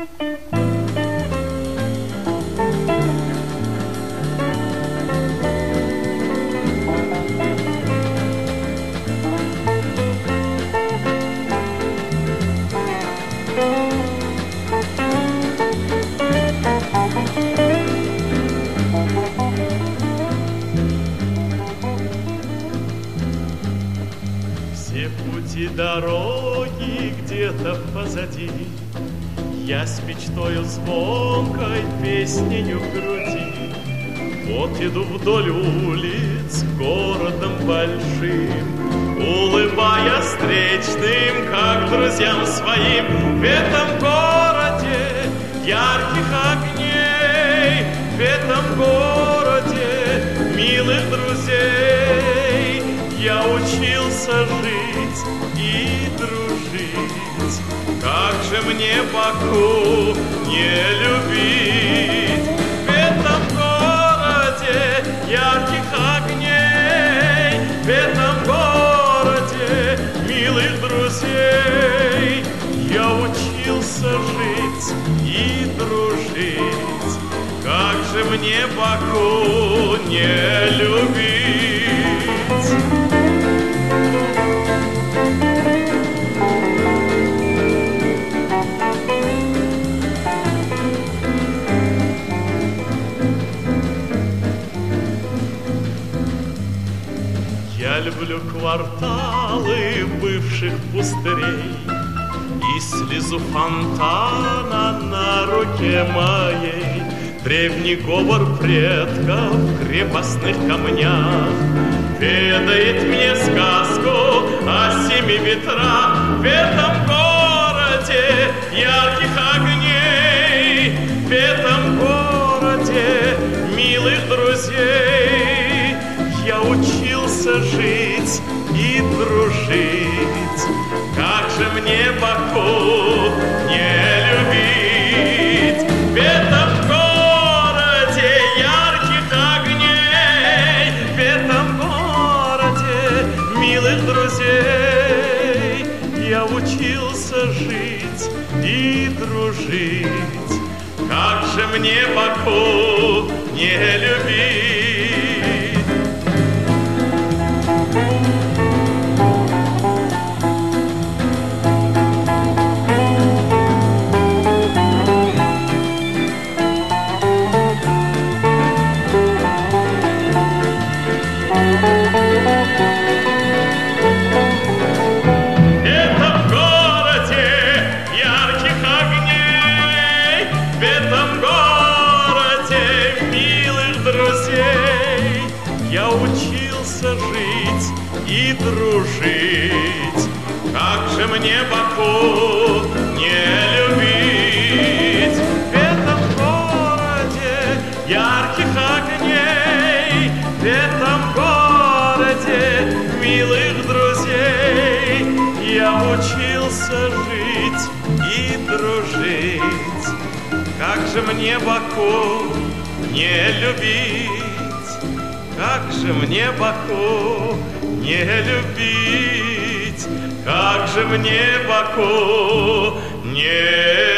Все пути дороги где-то позади, я с мечтою звонкой песнею в груди. Вот иду вдоль улиц городом большим, улыбаясь встречным, как друзьям своим. В этом городе ярких огней, в этом городе милых друзей я учился жить и дружить. Как же мне Баку не любить? В этом городе ярких огней, в этом городе милых друзей я учился жить и дружить. Как же мне Баку не любить? Я люблю кварталы бывших пустырей и слезу фонтана на руке моей. Древний говор предков в крепостных камнях ведает мне сказку о семи ветрах. В этом городе ярких огней, в этом городе милых друзей я учился жить и дружить. Как же мне Баку не любить? В этом городе ярких огней, в этом городе милых друзей я учился жить и дружить. Как же мне Баку не любить? Я учился жить и дружить. Как же мне Баку не любить? В этом городе ярких огней, в этом городе милых друзей я учился жить и дружить. Как же мне Баку не любить? Как же мне Баку не любить? Как же мне Баку не